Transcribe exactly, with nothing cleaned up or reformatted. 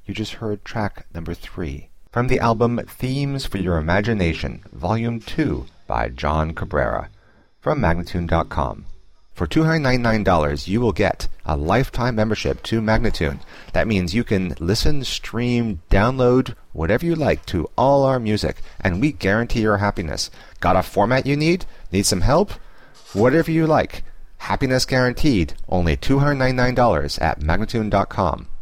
You just heard track number three from the album Themes for Your Imagination, Volume two by John Cabrera from Magnatune dot com. For two hundred ninety-nine dollars, you will get a lifetime membership to Magnatune. That means you can listen, stream, download, whatever you like to all our music, and we guarantee your happiness. Got a format you need? Need some help? Whatever you like. Happiness guaranteed. Only two hundred ninety-nine dollars at Magnatune dot com.